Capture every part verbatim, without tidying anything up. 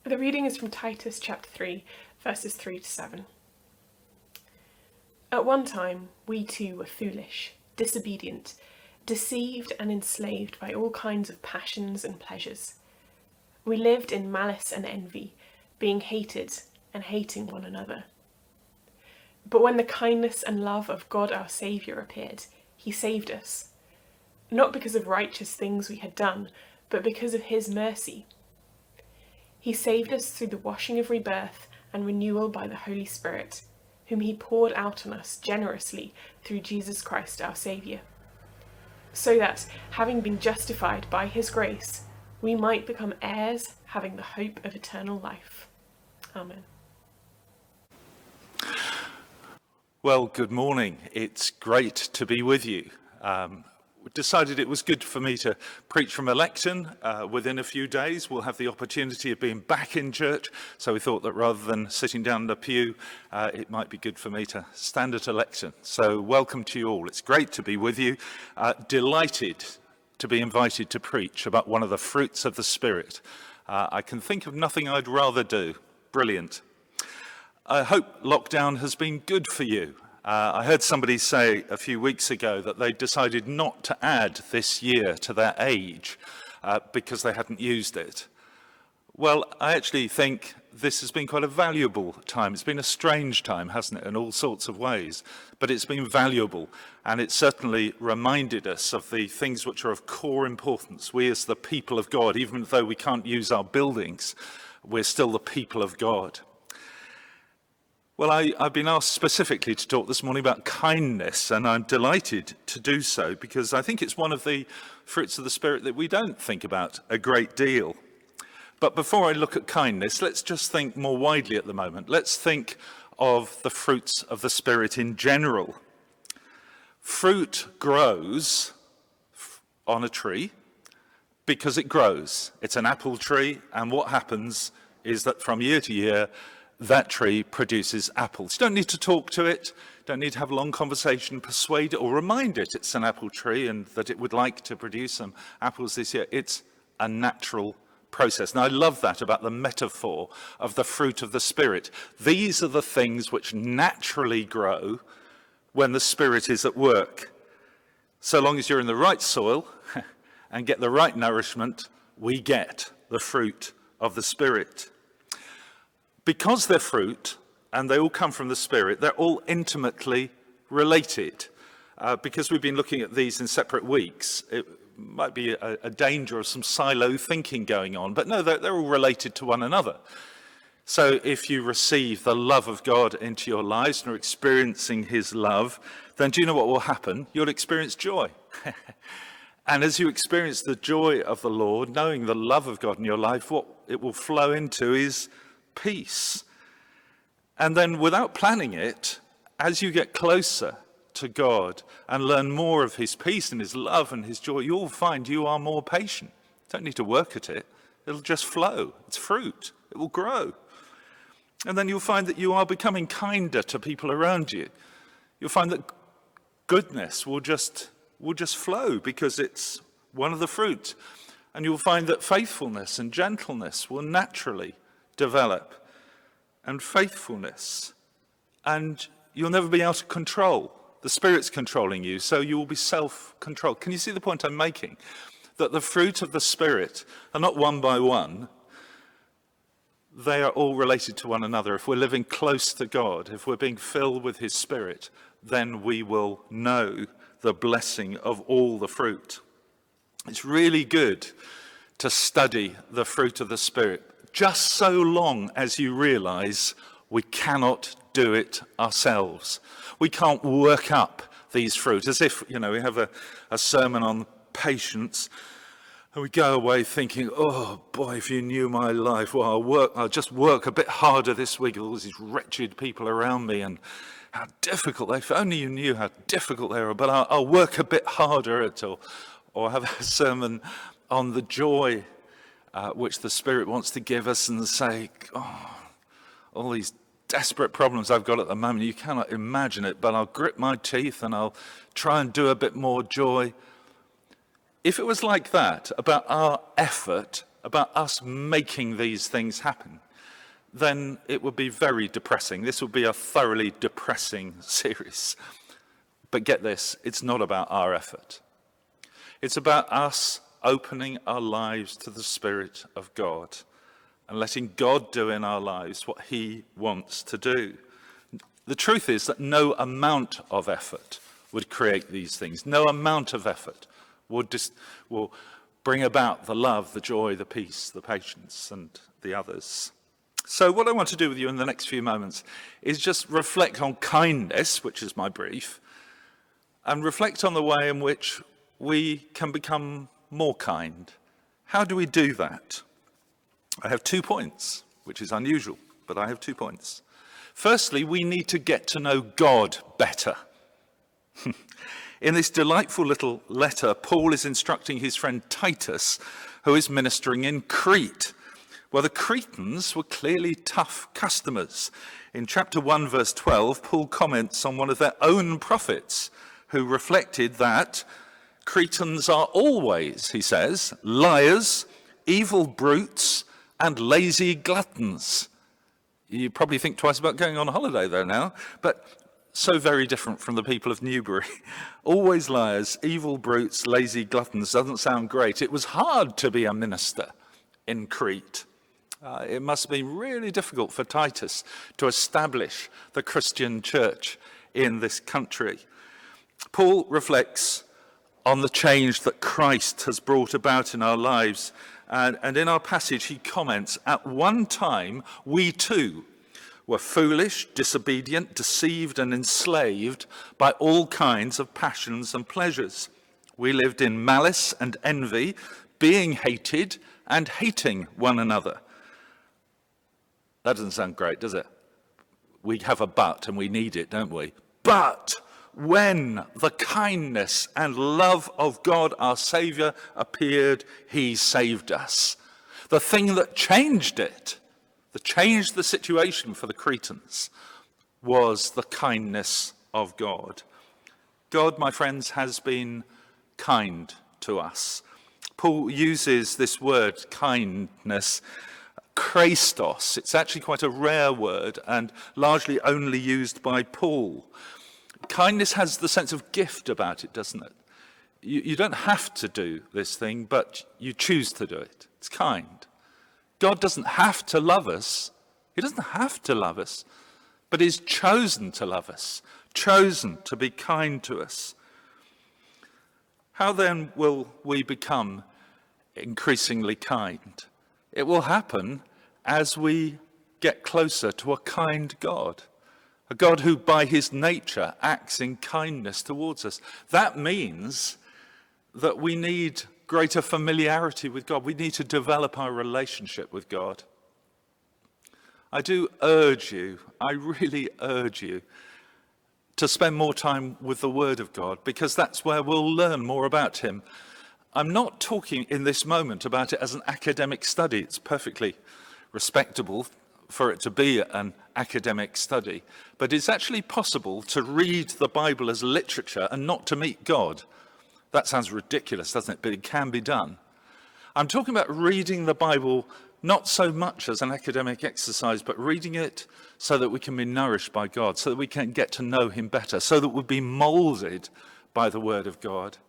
The reading is from Titus chapter three, verses three to seven. At one time, we too were foolish, disobedient, deceived and enslaved by all kinds of passions and pleasures. We lived in malice and envy, being hated and hating one another. But when the kindness and love of God our Saviour appeared, he saved us, not because of righteous things we had done, but because of his mercy. He saved us through the washing of rebirth and renewal by the Holy Spirit, whom he poured out on us generously through Jesus Christ our Saviour, so that, having been justified by his grace, we might become heirs, having the hope of eternal life. Amen. Well, good morning. It's great to be with you. Um, we decided it was good for me to preach from a lectern. Uh, within a few days, we'll have the opportunity of being back in church. So we thought that rather than sitting down in the pew, uh, it might be good for me to stand at a lectern. So welcome to you all. It's great to be with you. Uh, delighted to be invited to preach about one of the fruits of the Spirit. Uh, I can think of nothing I'd rather do. Brilliant. I hope lockdown has been good for you. Uh, I heard somebody say a few weeks ago that they decided not to add this year to their age uh, because they hadn't used it. Well, I actually think this has been quite a valuable time. It's been a strange time, hasn't it, in all sorts of ways, but it's been valuable, and it certainly reminded us of the things which are of core importance. We as the people of God, even though we can't use our buildings, we're still the people of God. Well, I, I've been asked specifically to talk this morning about kindness, and I'm delighted to do so because I think it's one of the fruits of the Spirit that we don't think about a great deal. But before I look at kindness, let's just think more widely at the moment. Let's think of the fruits of the Spirit in general. Fruit grows on a tree because it grows. It's an apple tree, and what happens is that from year to year, that tree produces apples. You don't need to talk to it, don't need to have a long conversation, persuade it or remind it it's an apple tree and that it would like to produce some apples this year. It's a natural process. And I love that about the metaphor of the fruit of the Spirit. These are the things which naturally grow when the Spirit is at work. So long as you're in the right soil and get the right nourishment, we get the fruit of the Spirit. Because they're fruit, and they all come from the Spirit, they're all intimately related. Uh, because we've been looking at these in separate weeks, it might be a, a danger of some silo thinking going on, but no, they're, they're all related to one another. So if you receive the love of God into your lives and are experiencing his love, then do you know what will happen? You'll experience joy. And as you experience the joy of the Lord, knowing the love of God in your life, what it will flow into is peace. And then without planning it, as you get closer to God and learn more of his peace and his love and his joy, you'll find you are more patient. You don't need to work at it. It'll just flow. It's fruit. It will grow. And then you'll find that you are becoming kinder to people around you. You'll find that goodness will just, will just flow because it's one of the fruit. And you'll find that faithfulness and gentleness will naturally develop, and faithfulness, and you'll never be out of control. The Spirit's controlling you, so you will be self-controlled. Can you see the point I'm making? That the fruit of the Spirit are not one by one. They are all related to one another. If we're living close to God, if we're being filled with his Spirit, then we will know the blessing of all the fruit. It's really good to study the fruit of the Spirit, just so long as you realize we cannot do it ourselves. We can't work up these fruit, as if, you know, we have a, a sermon on patience and we go away thinking, oh boy, if you knew my life, well, I'll work, I'll just work a bit harder this week with all these wretched people around me and how difficult they, if only you knew how difficult they are, but I'll, I'll work a bit harder at all. Or have a sermon on the joy Uh, which the Spirit wants to give us and say, oh, all these desperate problems I've got at the moment, you cannot imagine it, but I'll grit my teeth and I'll try and do a bit more joy. If it was like that, about our effort, about us making these things happen, then it would be very depressing. This would be a thoroughly depressing series. But get this, it's not about our effort. It's about us opening our lives to the Spirit of God and letting God do in our lives what he wants to do. The truth is that no amount of effort would create these things. No amount of effort would dis- will bring about the love, the joy, the peace, the patience, and the others. So what I want to do with you in the next few moments is just reflect on kindness, which is my brief, and reflect on the way in which we can become more kind. How do we do that? I have two points, which is unusual, but I have two points. Firstly, we need to get to know God better. In this delightful little letter, Paul is instructing his friend Titus, who is ministering in Crete. Well, the Cretans were clearly tough customers. In chapter one, verse twelve, Paul comments on one of their own prophets who reflected that Cretans are always, he says, liars, evil brutes, and lazy gluttons. You probably think twice about going on a holiday there now, but so very different from the people of Newbury. Always liars, evil brutes, lazy gluttons. Doesn't sound great. It was hard to be a minister in Crete. Uh, it must have been really difficult for Titus to establish the Christian church in this country. Paul reflects on the change that Christ has brought about in our lives. And, and in our passage, he comments, at one time, we too were foolish, disobedient, deceived, and enslaved by all kinds of passions and pleasures. We lived in malice and envy, being hated and hating one another. That doesn't sound great, does it? We have a but, and we need it, don't we? But when the kindness and love of God, our Saviour, appeared, he saved us. The thing that changed it, that changed the situation for the Cretans, was the kindness of God. God, my friends, has been kind to us. Paul uses this word, kindness, Christos. It's actually quite a rare word and largely only used by Paul. Kindness has the sense of gift about it, doesn't it? You, you don't have to do this thing, but you choose to do it. It's kind. God doesn't have to love us. He doesn't have to love us, but he's chosen to love us, chosen to be kind to us. How then will we become increasingly kind? It will happen as we get closer to a kind God. A God who by his nature acts in kindness towards us. That means that we need greater familiarity with God. We need to develop our relationship with God. I do urge you, I really urge you, to spend more time with the Word of God, because that's where we'll learn more about him. I'm not talking in this moment about it as an academic study. It's perfectly respectable for it to be an academic study, but it's actually possible to read the Bible as literature and not to meet God. That sounds ridiculous, doesn't it? But it can be done. I'm talking about reading the Bible not so much as an academic exercise, but reading it so that we can be nourished by God, so that we can get to know him better, so that we'll be molded by the Word of God.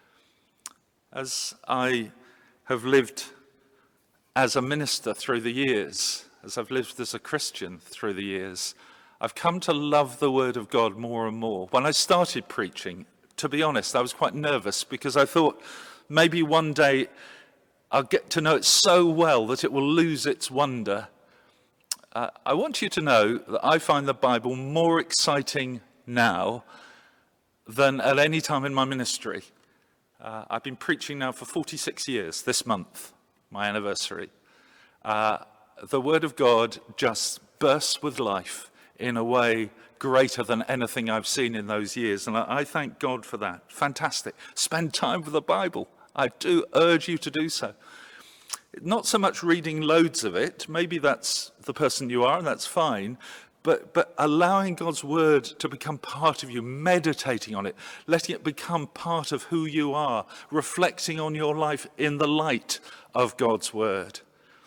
As I have lived as a minister through the years, as I've lived as a Christian through the years, I've come to love the Word of God more and more. When I started preaching, to be honest, I was quite nervous because I thought maybe one day I'll get to know it so well that it will lose its wonder. Uh, I want you to know that I find the Bible more exciting now than at any time in my ministry. Uh, I've been preaching now for forty-six years, this month, my anniversary. Uh, the Word of God just bursts with life in a way greater than anything I've seen in those years. And I, I thank God for that. Fantastic. Spend time with the Bible. I do urge you to do so. Not so much reading loads of it. Maybe that's the person you are, and that's fine. But, but allowing God's word to become part of you, meditating on it, letting it become part of who you are, reflecting on your life in the light of God's word.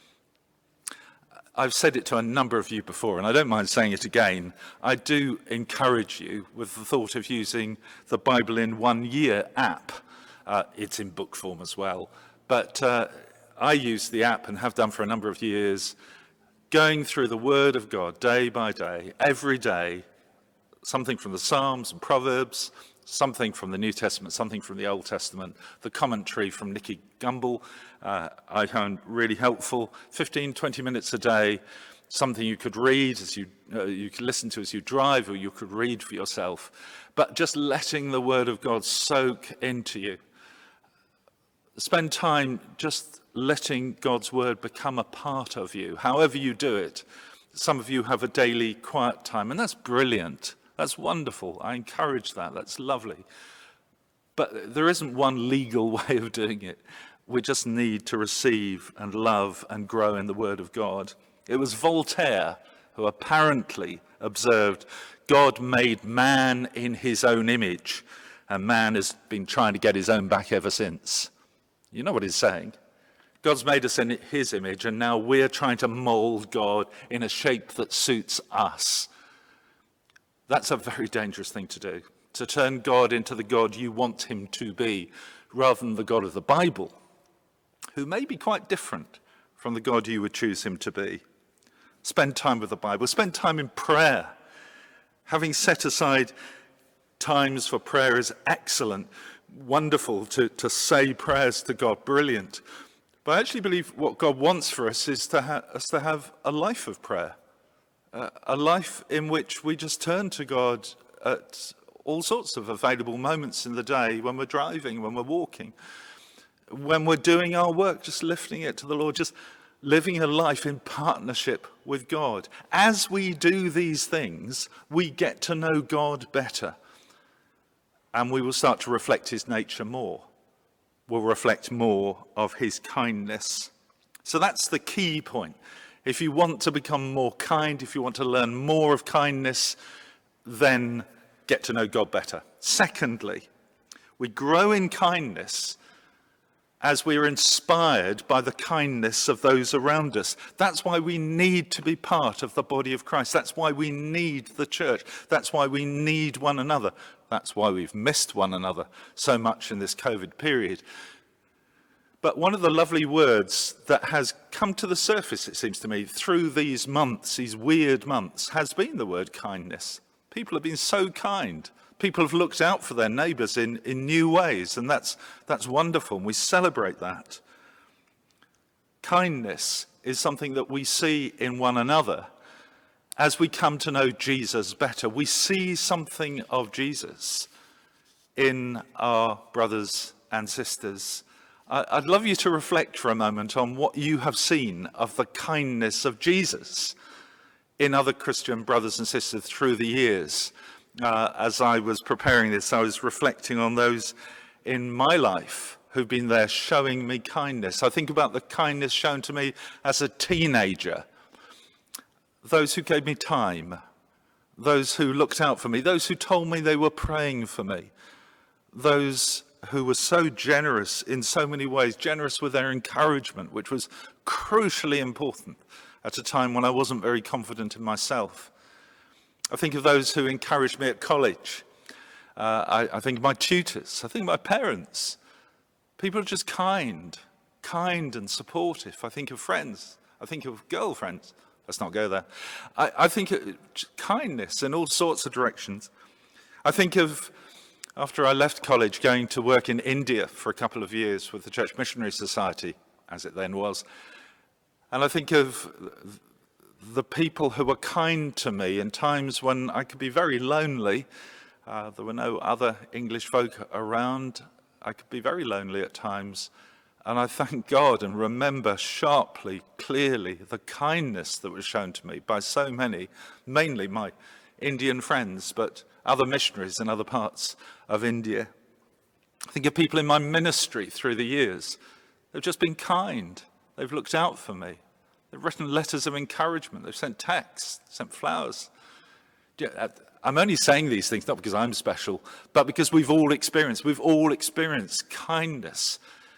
I've said it to a number of you before, and I don't mind saying it again. I do encourage you with the thought of using the Bible in One Year app. Uh, it's in book form as well. But uh, I use the app and have done for a number of years, going through the Word of God day by day, every day, something from the Psalms and Proverbs, something from the New Testament, something from the Old Testament, the commentary from Nicky Gumbel, uh, I found really helpful. fifteen, twenty minutes a day, something you could read as you, uh, you could listen to as you drive, or you could read for yourself. But just letting the Word of God soak into you. Spend time just letting God's Word become a part of you, however you do it. Some of you have a daily quiet time, and that's brilliant. That's wonderful. I encourage that. That's lovely. But there isn't one legal way of doing it. We just need to receive and love and grow in the Word of God. It was Voltaire who apparently observed God made man in his own image, and man has been trying to get his own back ever since. You know what he's saying? God's made us in his image, and now we're trying to mold God in a shape that suits us. That's a very dangerous thing to do, to turn God into the God you want him to be, rather than the God of the Bible, who may be quite different from the God you would choose him to be. Spend time with the Bible. Spend time in prayer. Having set aside times for prayer is excellent, wonderful to, to say prayers to God, brilliant. But I actually believe what God wants for us is to ha- us to have a life of prayer. Uh, a life in which we just turn to God at all sorts of available moments in the day, when we're driving, when we're walking, when we're doing our work, just lifting it to the Lord, just living a life in partnership with God. As we do these things, we get to know God better, and we will start to reflect his nature more. We'll reflect more of his kindness. So that's the key point. If you want to become more kind, if you want to learn more of kindness, then get to know God better. Secondly, we grow in kindness as we are inspired by the kindness of those around us. That's why we need to be part of the body of Christ. That's why we need the church. That's why we need one another. That's why we've missed one another so much in this COVID period. But one of the lovely words that has come to the surface, it seems to me, through these months, these weird months, has been the word kindness. People have been so kind. People have looked out for their neighbours in, in new ways, and that's, that's wonderful, and we celebrate that. Kindness is something that we see in one another as we come to know Jesus better. We see something of Jesus in our brothers and sisters. I'd love you to reflect for a moment on what you have seen of the kindness of Jesus in other Christian brothers and sisters through the years. Uh, as I was preparing this, I was reflecting on those in my life who've been there showing me kindness. I think about the kindness shown to me as a teenager. Those who gave me time, those who looked out for me, those who told me they were praying for me, those who were so generous in so many ways, generous with their encouragement, which was crucially important at a time when I wasn't very confident in myself. I think of those who encouraged me at college. Uh, I, I think of my tutors. I think of my parents. People are just kind, kind and supportive. I think of friends. I think of girlfriends. Let's not go there. I, I think of kindness in all sorts of directions. I think of, after I left college, going to work in India for a couple of years with the Church Missionary Society, as it then was. And I think of the people who were kind to me in times when I could be very lonely. Uh, there were no other English folk around. I could be very lonely at times. And I thank God and remember sharply, clearly, the kindness that was shown to me by so many, mainly my Indian friends, but other missionaries in other parts of India. I think of people in my ministry through the years. They've just been kind. They've looked out for me. They've written letters of encouragement. They've sent texts, sent flowers. I'm only saying these things not because I'm special, but because we've all experienced, we've all experienced kindness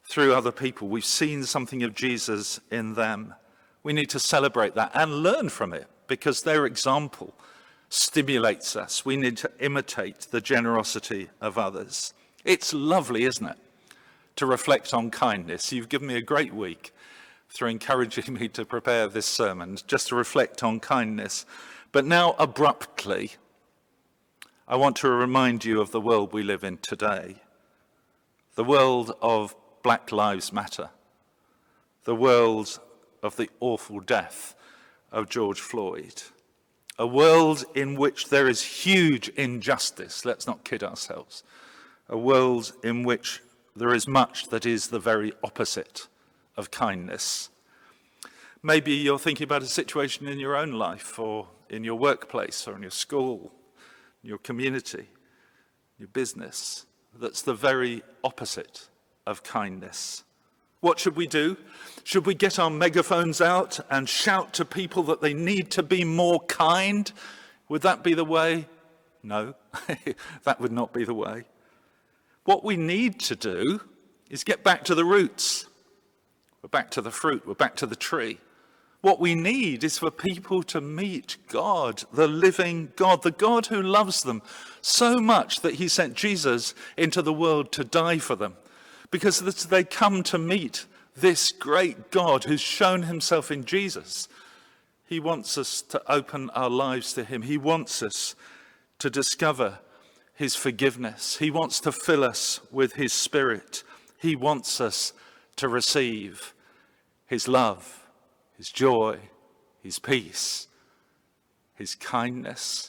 through other people. We've seen something of Jesus in them. We need to celebrate that and learn from it, because their example stimulates us. We need to imitate the generosity of others. It's lovely, isn't it, to reflect on kindness. You've given me a great week through encouraging me to prepare this sermon, just to reflect on kindness. But now, abruptly, I want to remind you of the world we live in today. The world of Black Lives Matter. The world of the awful death of George Floyd. A world in which there is huge injustice. Let's not kid ourselves. A world in which there is much that is the very opposite of kindness. Maybe you're thinking about a situation in your own life, or in your workplace, or in your school, your community, your business, that's the very opposite of kindness. What should we do? Should we get our megaphones out and shout to people that they need to be more kind? Would that be the way? No, that would not be the way. What we need to do is get back to the roots. We're back to the fruit, we're back to the tree. What we need is for people to meet God, the living God, the God who loves them so much that he sent Jesus into the world to die for them. Because they come to meet this great God who's shown himself in Jesus. He wants us to open our lives to him. He wants us to discover his forgiveness. He wants to fill us with his Spirit. He wants us to receive his love, his joy, his peace, his kindness.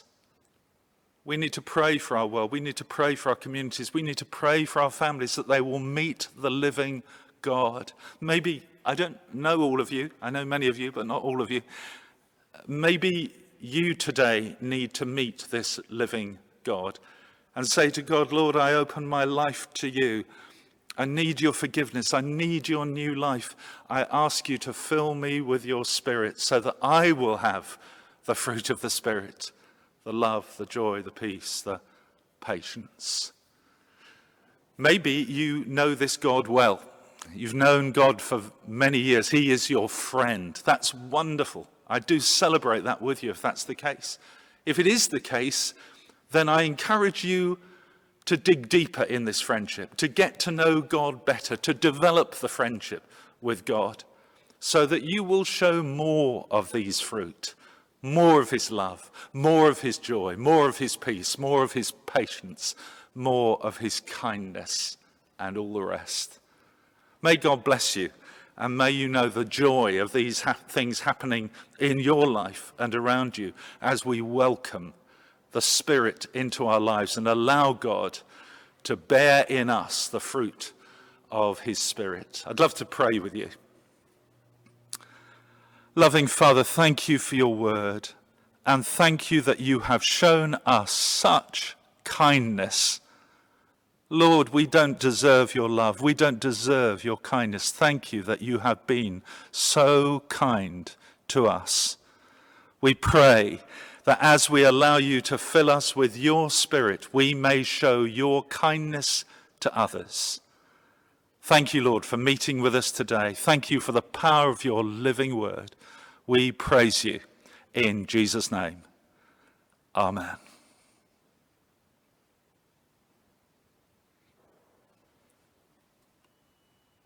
We need to pray for our world. We need to pray for our communities. We need to pray for our families that they will meet the living God. Maybe, I don't know all of you. I know many of you, but not all of you. Maybe you today need to meet this living God and say to God, Lord, I open my life to you. I need your forgiveness. I need your new life. I ask you to fill me with your Spirit so that I will have the fruit of the Spirit. The love, the joy, the peace, the patience. Maybe you know this God well. You've known God for many years. He is your friend. That's wonderful. I do celebrate that with you if that's the case. If it is the case, then I encourage you to dig deeper in this friendship, to get to know God better, to develop the friendship with God, so that you will show more of these fruit. More of his love, more of his joy, more of his peace, more of his patience, more of his kindness, and all the rest. May God bless you, and may you know the joy of these ha- things happening in your life and around you as we welcome the Spirit into our lives and allow God to bear in us the fruit of his Spirit. I'd love to pray with you. Loving Father, thank you for your word, and thank you that you have shown us such kindness. Lord, we don't deserve your love. We don't deserve your kindness. Thank you that you have been so kind to us. We pray that as we allow you to fill us with your Spirit, we may show your kindness to others. Thank you, Lord, for meeting with us today. Thank you for the power of your living word. We praise you in Jesus' name. Amen.